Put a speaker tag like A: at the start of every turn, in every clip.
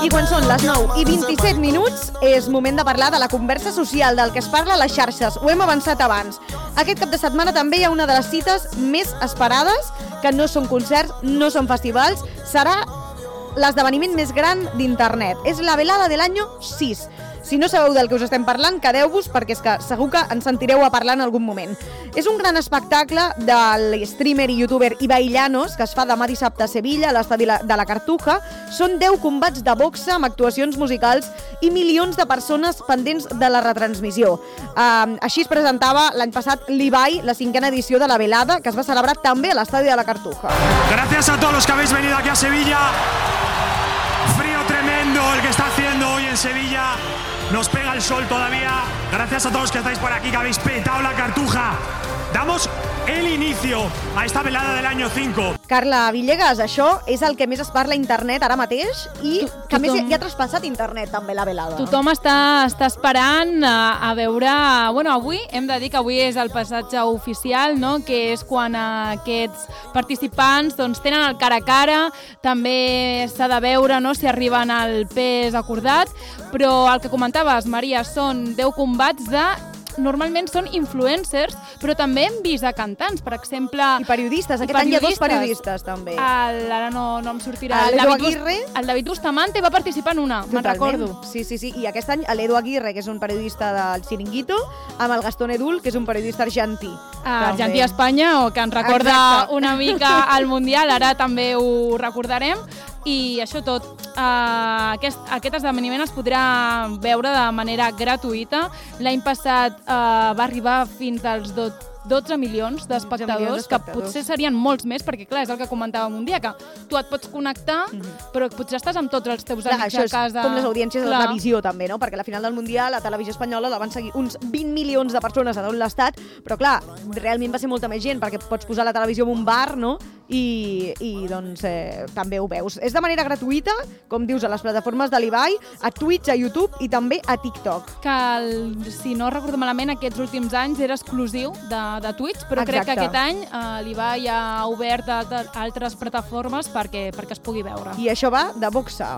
A: I quan són les 9:27 és moment de parlar de la conversa social, del que es parla a les xarxes. Ho hem avançat abans. Aquest cap de setmana també hi ha una de les cites més esperades, que no són concerts, no són festivals, serà l'esdeveniment més gran d'internet. És la velada de l'any 6. Si no sabeu del que us estem parlant, quedeu-vos, perquè és que segur que ens sentireu a parlar en algun moment. És un gran espectacle del streamer i youtuber Ibai Llanos, que es fa demà dissabte a Sevilla, a l'estadi de la Cartuja. Són 10 combats de boxa amb actuacions musicals i milions de persones pendents de la retransmissió. Així es presentava l'any passat l'Ibai, la 5ª edició de la velada, que es va celebrar també a l'estadi de la Cartuja.
B: Gracias a todos los que habéis venido aquí a Sevilla. Frío tremendo el que está haciendo hoy en Sevilla. Nos pega el sol todavía. Gracias a todos que estáis por aquí, que habéis petado la Cartuja. Damos el inicio a esta velada del año 5.
A: Carla Villegas, això és el que més es parla a internet ara mateix i que a més ja ha traspassat internet també la velada.
C: Tothom està esperant a veure... Bueno, avui hem de dir que avui és el passatge oficial, no? Que és quan aquests participants doncs, tenen el cara a cara. També s'ha de veure, no?, si arriben al pes acordat. Però el que comentaves, Maria, són 10 combats de... Normalment són influencers, però també hem vist a cantants, per exemple...
A: I periodistes, aquest any hi ha 2 periodistes, també.
C: Ara no em sortirà.
A: L'Edu Aguirre.
C: El David Bustamante va participar en una, me'n recordo.
A: Sí. I aquest any l'Edu Aguirre, que és un periodista del Chiringuito, amb el Gastón Edul, que és un periodista argentí.
C: Argentí a Espanya, o que ens recorda una mica al Mundial, ara també ho recordarem. I això tot, aquest esdeveniment es podrà veure de manera gratuïta. L'any passat va arribar fins als 12 milions d'espectadors, que potser serien molts més, perquè clar, és el que comentàvem un dia, que tu et pots connectar, però potser estàs amb tots els teus amics a casa.
A: Això és com les audiències de la televisió també, no? Perquè a la final del Mundial, la televisió espanyola la van seguir uns 20 milions de persones a tot l'estat, però clar, realment va ser molta més gent, perquè pots posar la televisió en un bar, no? I doncs també ho veus. És de manera gratuïta, com dius, a les plataformes de l'Ibai, a Twitch, a YouTube i també a TikTok.
C: Que, si no recordo malament, aquests últims anys era exclusiu de Twitch, però crec que aquest any l'Ibai ha obert altres plataformes perquè es pugui veure.
A: I això va de boxa.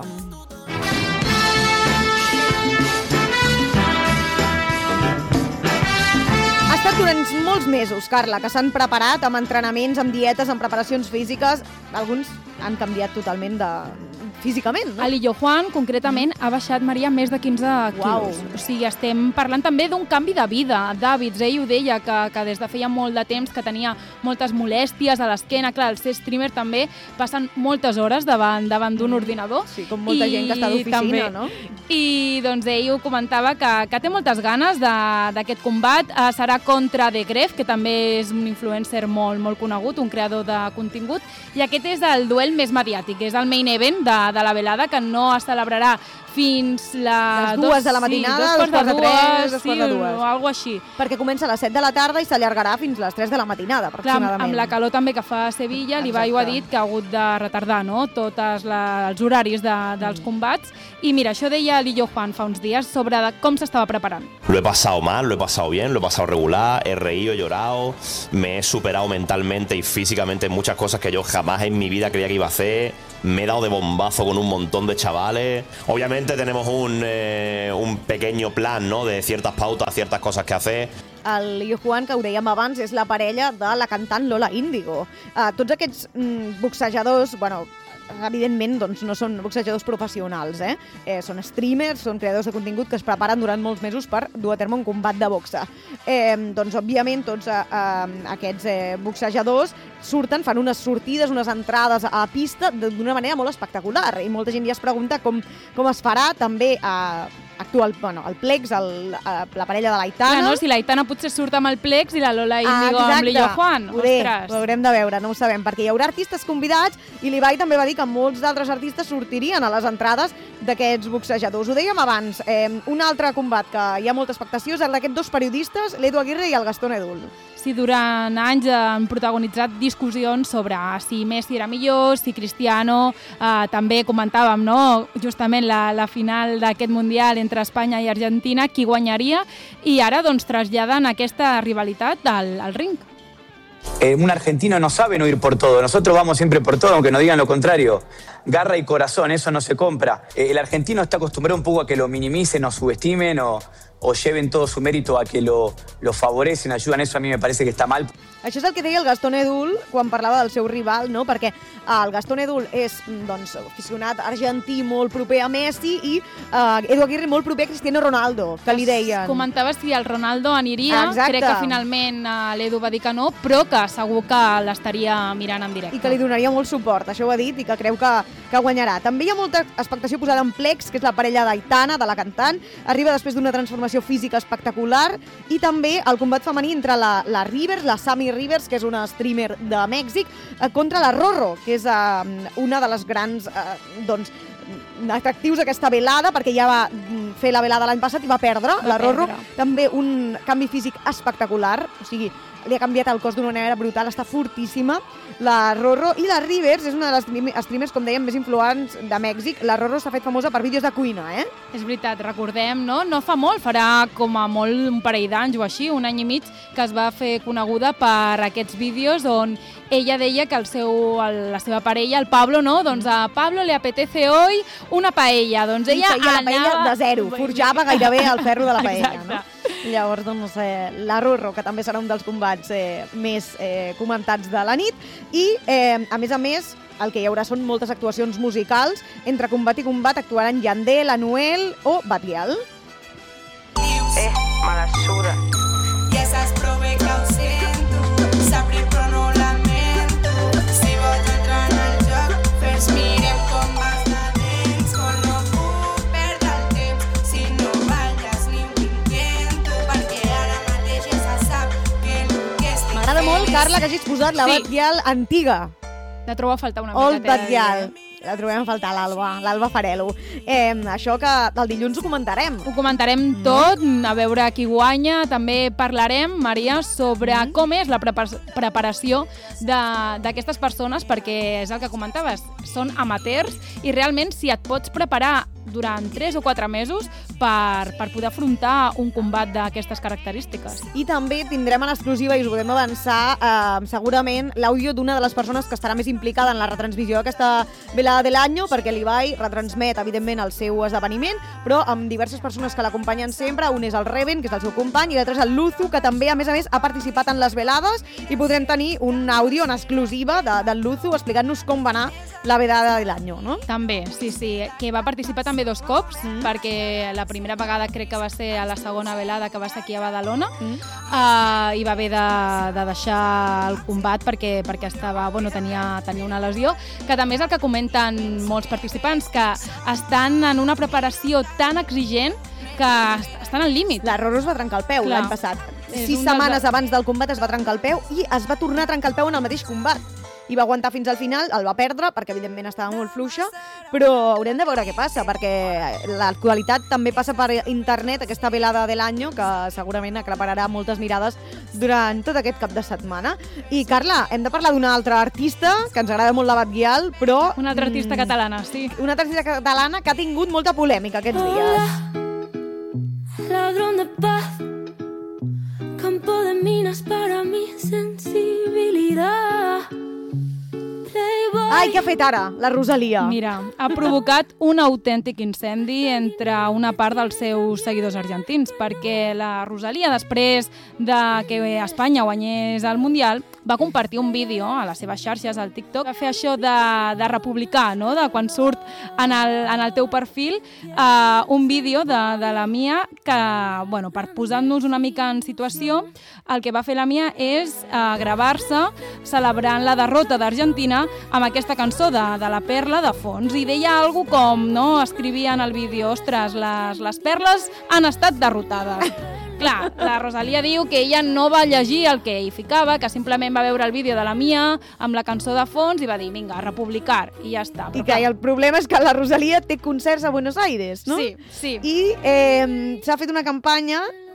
A: Ha estat durant molts mesos, Carla, que s'han preparat amb entrenaments, amb dietes, amb preparacions físiques. Alguns han canviat totalment físicament, no?
C: El Illo Juan, concretament, ha baixat, Maria, més de 15 quilos. O sigui, estem parlant també d'un canvi de vida, d'hàbits. Ell ho deia, que des de feia molt de temps que tenia moltes molèsties a l'esquena. Clar, el ser streamer també passen moltes hores davant d'un ordinador.
A: Sí, com molta gent que està d'oficina, no?
C: I doncs ell ho comentava que té moltes ganes d'aquest combat. Serà contra The Gref, que també és un influencer molt, molt conegut, un creador de contingut. I aquest és el duel més mediàtic, és el main event de la velada, que no es celebrarà fins les
A: 2 de la matinada, 2 quarts de 3, 2 quarts de 2.
C: O alguna així.
A: Perquè comença a les 7 de la tarda i s'allargarà fins les 3 de la matinada, aproximadament.
C: Clar, amb la calor també que fa a Sevilla, l'Ibai ho ha dit, que ha hagut de retardar, no?, tots els horaris dels combats. I mira, això deia l'Illo Juan fa uns dies sobre com s'estava preparant.
D: Lo he pasado mal, lo he pasado bien, lo he pasado regular, he reído, he llorado, me he superado mentalmente y físicamente en muchas cosas que yo jamás en mi vida creía que iba a hacer. Me he dado de bombazo con un montón de chavales. Obviamente tenemos un pequeño plan, ¿no?, de ciertas pautas, ciertas cosas que hacer.
A: El Illo Juan, que ho dèiem abans, és la parella de la cantant Lola Índigo. Tots aquests boxejadors, bueno, evidentment doncs, no són boxejadors professionals, són streamers, són creadors de contingut que es preparen durant molts mesos per dur a terme un combat de boxa. Doncs, òbviament, tots aquests boxejadors surten, fan unes sortides, unes entrades a pista d'una manera molt espectacular, i molta gent ja es pregunta com es farà també actua el Plex, la parella de l'Aitana.
C: Clar, no? Si l'Aitana potser surt amb el Plex i la Lola Índigo amb l'Illo Juan. Ostres.
A: Ho haurem de veure, no ho sabem, perquè hi haurà artistes convidats i l'Ibai també va dir que molts d'altres artistes sortirien a les entrades d'aquests boxejadors. Ho dèiem abans, un altre combat que hi ha molta expectació és el d'aquests 2 periodistes, l'Edu Aguirre i el Gastón Edul.
C: Sí, durant anys han protagonitzat discussions sobre si Messi era millor, si Cristiano. També comentàvem, no?, justament la final d'aquest Mundial entre Espanya i Argentina, qui guanyaria, i ara doncs traslladen aquesta rivalitat al ring.
E: Un argentino no sabe no ir por todo. Nosotros vamos siempre por todo, aunque nos digan lo contrario. Garra y corazón, eso no se compra. El argentino está acostumbrado un poco a que lo minimicen o subestimen o lleven todo su mérito a que lo favorecen, ayudan. Eso a mí me parece que está mal.
A: Això és el que deia el Gastón Edul quan parlava del seu rival, no? Perquè el Gastón Edul és aficionat argentí molt proper a Messi i Edu Aguirre molt proper a Cristiano Ronaldo, que li deien.
C: Comentaves si el Ronaldo aniria, crec que finalment l'Edu va dir que no, però que segur que l'estaria mirant en directe.
A: I que li donaria molt suport, això ho ha dit, i que creu que guanyarà. També hi ha molta expectació posada en Plex, que és la parella d'Aitana, de la cantant, arriba després d'una transformació física espectacular, i també el combat femení entre la Rivers, la Sammy Rivers, que és una streamer de Mèxic, contra la Rorro, que és una de les grans atractius d'aquesta velada, perquè ja va fer la velada l'any passat i va perdre, la Rorro. També un canvi físic espectacular, o sigui, li ha canviat el cos d'una manera brutal, està fortíssima, la Rorro. I la Rivers és una de les streamers, com dèiem, més influents de Mèxic. La Rorro s'ha fet famosa per vídeos de cuina,
C: És veritat, recordem, no? No fa molt, farà com a molt un parell d'anys o així, un any i mig, que es va fer coneguda per aquests vídeos on ella deia que la seva parella, el Pablo, no? Doncs a Pablo le apetece hoy una paella. Doncs ella
A: feia la paella de zero, forjava gairebé el ferro de la paella.
C: Exacte.
A: No? Llavors, doncs, la Rorro, que també serà un dels combats més comentats de la nit. I, a més, el que hi haurà són moltes actuacions musicals. Entre combat i combat actuaran Yandel, Anuel o Batguial.
F: Mala suda. I esas prove que ho sento, sabré però no lamento. Si vols entrar en el joc, fes mirem com vas de dents. Però no puc perdre el temps si no balles ni ho intento, perquè ara mateix ja se sap que el que estic
A: M'agrada molt, Carla, que hagis posat la Batguial antiga.
C: La trobo a faltar una mica.
A: Old Batguial. La trobem a faltar, l'Alba Farelo. Això que el dilluns ho comentarem.
C: Ho comentarem tot, a veure qui guanya. També parlarem, Maria, sobre com és la preparació d'aquestes persones, perquè és el que comentaves, són amateurs i realment si et pots preparar durant 3 o 4 mesos per poder afrontar un combat d'aquestes característiques.
A: I també tindrem a l'exclusiva, i us podem avançar, segurament l'àudio d'una de les persones que estarà més implicada en la retransmissió d'aquesta velada de l'any, perquè l'Ibai retransmet, evidentment, el seu esdeveniment, però amb diverses persones que l'acompanyen sempre. Un és el Reven, que és el seu company, i l'altre és el Luzu, que també, a més, ha participat en les velades, i podrem tenir un àudio en exclusiva del Luzu explicant-nos com va anar la velada de l'any, no?
C: També, sí, que va participar també 2 cops, perquè la primera vegada crec que va ser a la segona velada que va ser aquí a Badalona, i va haver de deixar el combat perquè estava, tenia una lesió, que també és el que comenten molts participants, que estan en una preparació tan exigent que estan al límit.
A: La Rorro es va trencar el peu l'any passat. 6 setmanes abans del combat es va trencar el peu i es va tornar a trencar el peu en el mateix combat. I va aguantar fins al final, el va perdre, perquè evidentment estava molt fluixa, però haurem de veure què passa, perquè l'actualitat també passa per internet, aquesta velada de l'any, que segurament aclapararà moltes mirades durant tot aquest cap de setmana. I, Carla, hem de parlar d'una altra artista, que ens agrada molt la Batguial, però...
C: Una altra artista catalana, sí.
A: Una altra artista catalana que ha tingut molta polèmica aquests dies.
G: Ladrón de paz, campo de minas para mi sensibilidad.
A: Ai, què ha fet ara, la Rosalia?
C: Mira, ha provocat un autèntic incendi entre una part dels seus seguidors argentins, perquè la Rosalia, després de que Espanya guanyés el Mundial, va compartir un vídeo a les seves xarxes, al TikTok, va fer això de republicar, no? De quan surt en el teu perfil un vídeo de la Mia que, per posar-nos una mica en situació, el que va fer la Mia és gravar-se celebrant la derrota d'Argentina amb aquesta cançó de la Perla de fons, i deia alguna com, no? Escrivia en el vídeo, ostres, les perles han estat derrotades. Clar, la Rosalia diu que ella no va llegir el que hi ficava, que simplement va veure el vídeo de la Mia amb la cançó de fons i va dir, vinga, republicar, i ja està.
A: I que el problema és que la Rosalia té concerts a Buenos Aires, no?
C: Sí.
A: I s'ha fet una campanya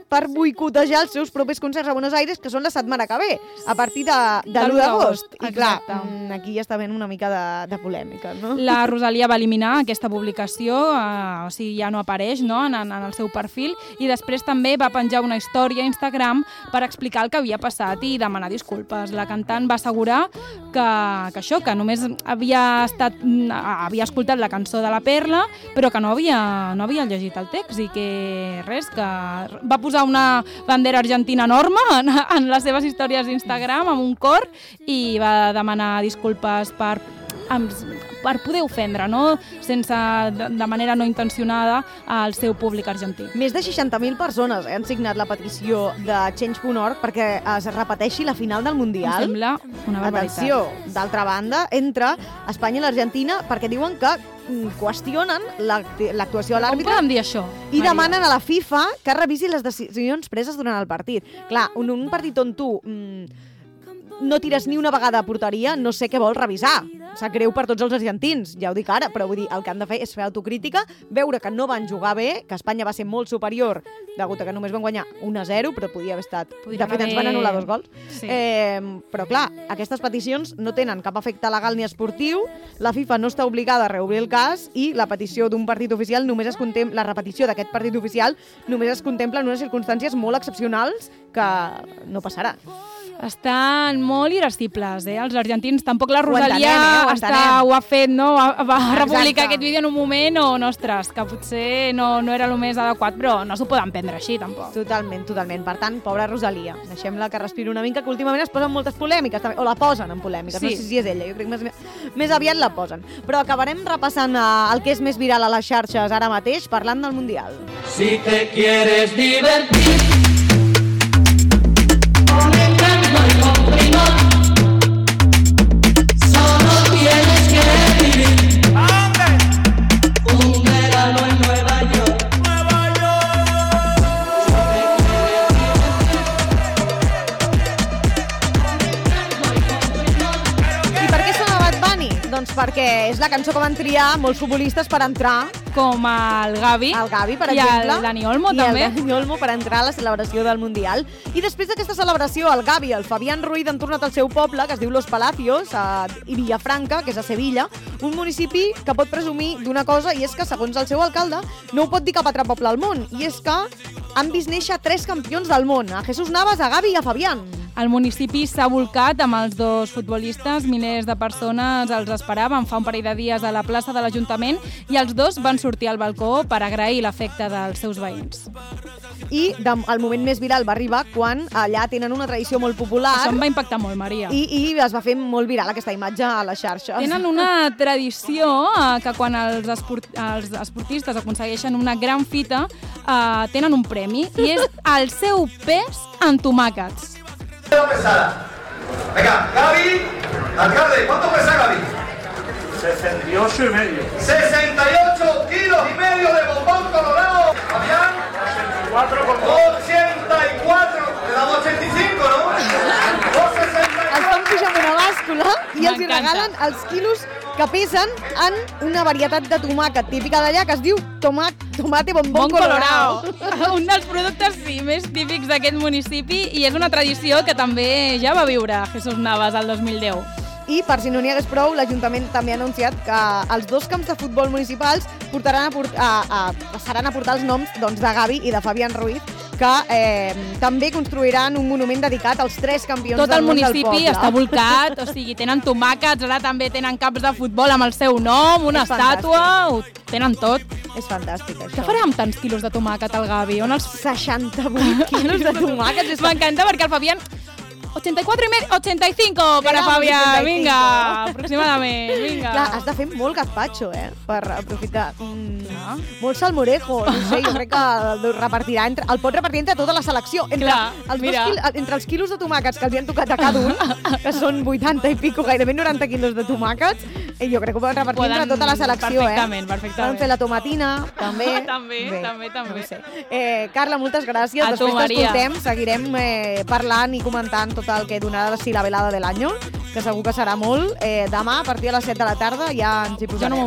A: per boicotejar els seus propis concerts a Buenos Aires, que són la setmana que ve, a partir de l'1 d'agost. I clar, aquí ja està havent una mica de polèmica, no?
C: La Rosalia va eliminar aquesta publicació, o sigui, ja no apareix, no?, en el seu perfil, i després també va penjar una història a Instagram per explicar el que havia passat i demanar disculpes. La cantant va assegurar que només havia escoltat la cançó de la Perla, però que no havia llegit el text i que res, que va posar una bandera argentina enorme en les seves històries d'Instagram amb un cor i va demanar disculpes per poder ofendre, no? De manera no intencionada al seu públic argentí.
A: Més de 60.000 persones han signat la petició de Change.org perquè es repeteixi la final del Mundial.
C: Em sembla una barbaritat.
A: Atenció, d'altra banda, entre Espanya i l'Argentina, perquè diuen que qüestionen l'actuació de l'àrbitre.
C: Com podem dir això,
A: I demanen a la FIFA que revisi les decisions preses durant el partit. Clar, un partit on tu no tires ni una vegada a porteria, no sé què vol revisar. Sap greu per tots els argentins, ja ho dic ara, però vull dir, el que han de fer és fer autocrítica, veure que no van jugar bé, que Espanya va ser molt superior, degut a que només van guanyar 1-0, però podia haver estat... De fet, ens van anul·lar 2 gols. Sí. Però clar, aquestes peticions no tenen cap efecte legal ni esportiu, la FIFA no està obligada a reobrir el cas i la petició d'un partit oficial només es contempla, la repetició d'aquest partit oficial només es contempla en unes circumstàncies molt excepcionals que no passarà.
C: Estan molt irascibles, els argentins. Tampoc la Rosalia ho ha fet, no? Va republicar aquest vídeo en un moment on, ostres, que potser no era el més adequat, però no s'ho poden prendre així, tampoc.
A: Totalment. Per tant, pobra Rosalia, deixem-la que respiri una mica, que últimament es posen moltes polèmiques, o la posen en polèmiques, sí. No sé si és ella, jo crec que més aviat la posen. Però acabarem repassant el que és més viral a les xarxes ara mateix, parlant del Mundial.
H: Si te quieres divertir,
A: Doncs perquè és la cançó que van triar molts futbolistes per entrar.
C: Com el Gavi.
A: El Gavi, per exemple.
C: I el Dani Olmo, també.
A: I el Dani Olmo per entrar a la celebració del Mundial. I després d'aquesta celebració, el Gavi i el Fabián Ruiz han tornat al seu poble, que es diu Los Palacios, i Villafranca, que és a Sevilla, un municipi que pot presumir d'una cosa, i és que, segons el seu alcalde, no ho pot dir cap altre poble al món. I és que han vist néixer 3 campions del món, a Jesús Navas, a Gavi i a Fabián.
C: El municipi s'ha volcat amb els 2 futbolistes, milers de persones els esperaven fa un parell de dies a la plaça de l'Ajuntament i els 2 van sortir al balcó per agrair l'afecte dels seus veïns.
A: I el moment més viral va arribar quan allà tenen una tradició molt popular.
C: Això em va impactar molt, Maria.
A: I es va fer molt viral aquesta imatge a les xarxes.
C: Tenen una tradició que quan els esportistes aconsegueixen una gran fita tenen un premi i és el seu pes en tomàquets.
I: Pesada. Venga, Gavi, alcalde, ¿cuánto pesa Gavi?
B: 68,5.
I: 68 kilos y medio de bombón colorado. Fabián, 84. Le damos 85, ¿no? 2,65.
A: Els fan pujar amb una bàscula i els regalen els quilos que pesen en una varietat de tomàquet típica d'allà que es diu tomate bombón colorado.
C: Un dels productes més típics d'aquest municipi i és una tradició que també ja va viure Jesús Navas el 2010.
A: I, per si no n'hi hagués prou, l'Ajuntament també ha anunciat que els 2 camps de futbol municipals passaran a portar els noms de Gavi i de Fabián Ruiz, que també construiran un monument dedicat als 3 campions del món del poble.
C: Tot el municipi està volcat, o sigui, tenen tomàquets, ara també tenen camps de futbol amb el seu nom, una estàtua, ho tenen tot.
A: És fantàstic, això.
C: Què farà amb tants quilos de tomàquet el Gavi?
A: 68 quilos de tomàquet.
C: M'encanta perquè el Fabián... 85 per a Fabián, vinga, aproximadament, vinga.
A: Clar, has de fer molt gazpacho, per aprofitar. Molt salmorejo, no sé, jo crec que el pot repartir entre tota la selecció. Entre els quilos de tomàquets que els han tocat a cada un, que són 80 i pico, gairebé 90 quilos de tomàquets, jo crec que ho poden repartir entre tota la selecció.
C: Perfectament.
A: Poden fer la tomatina, també.
C: També.
A: No sé. Carla, moltes gràcies.
C: A tu,
A: després
C: Maria.
A: t'escoltem, seguirem parlant i comentant tot el que donarà la velada de l'any, que segur que serà molt. Demà, a partir de les 7 de la tarda, ja ens hi posarem.